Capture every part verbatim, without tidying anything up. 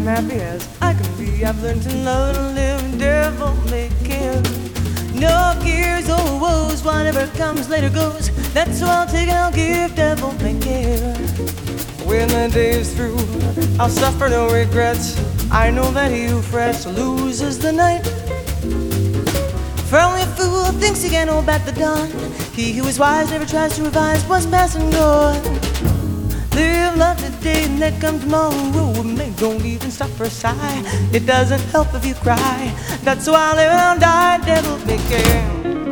I'm happy as I can be. I've learned to love and live devil may care. No fears or woes, whatever comes later goes. That's what I'll take and I'll give, devil may care. When the day is through, I'll suffer no regrets. I know that he who frets loses the night. For only a fool thinks he can hold back the dawn. He who is wise never tries to revise what's past and gone. Live love today and let come tomorrow. Man, don't even stop for a sigh. It doesn't help if you cry. That's why I live and I'll die, devil may care.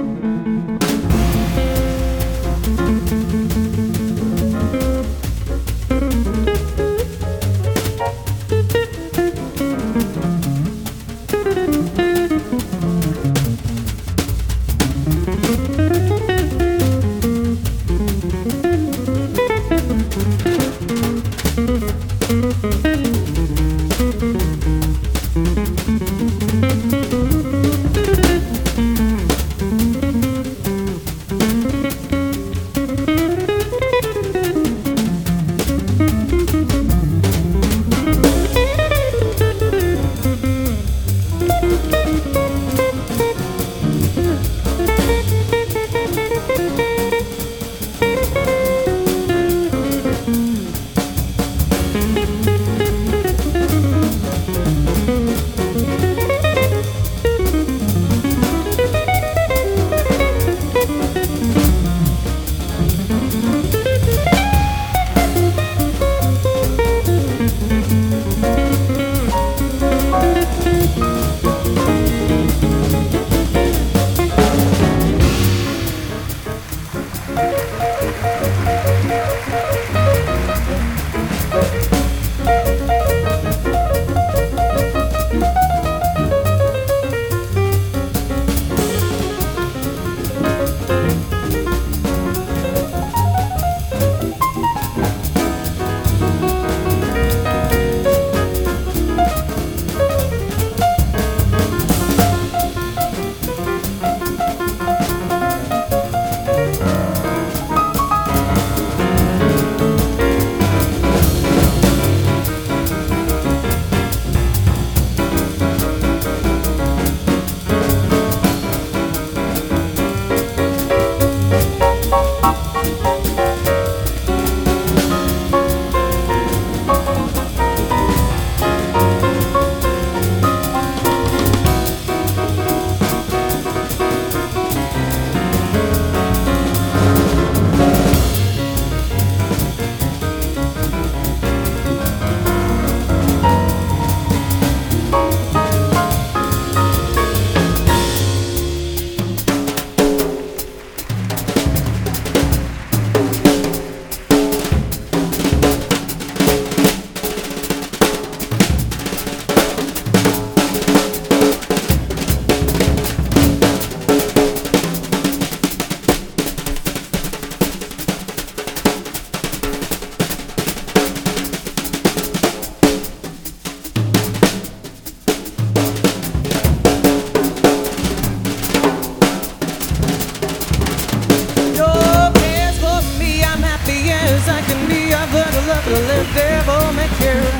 Devil may care.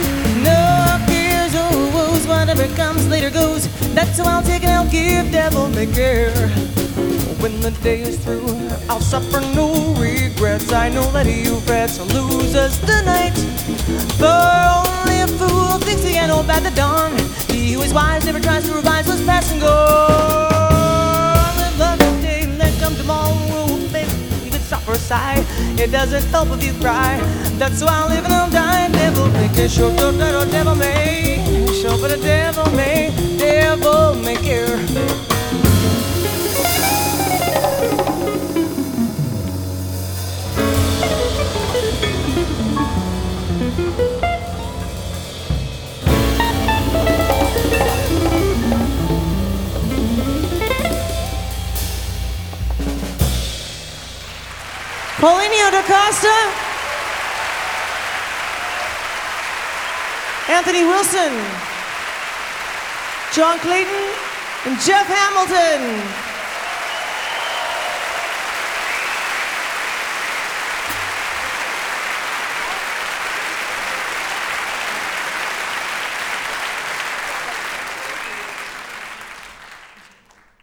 No fears or woes, whatever comes later goes. That's how I'll take and I'll give, devil may care. When the day is through, I'll suffer no regrets. I know that he who frets loses the night. For only a fool thinks he can hold back the dawn. He who is wise never tries to revise what's past and gone. Live love today, let come tomorrow. Stop for a sigh. It doesn't help if you cry. That's why I live and I'll die. Devil may care. Show the devil, devil may. Show for the devil may. Devil may care. Paulinho da Costa, Anthony Wilson, John Clayton, and Jeff Hamilton.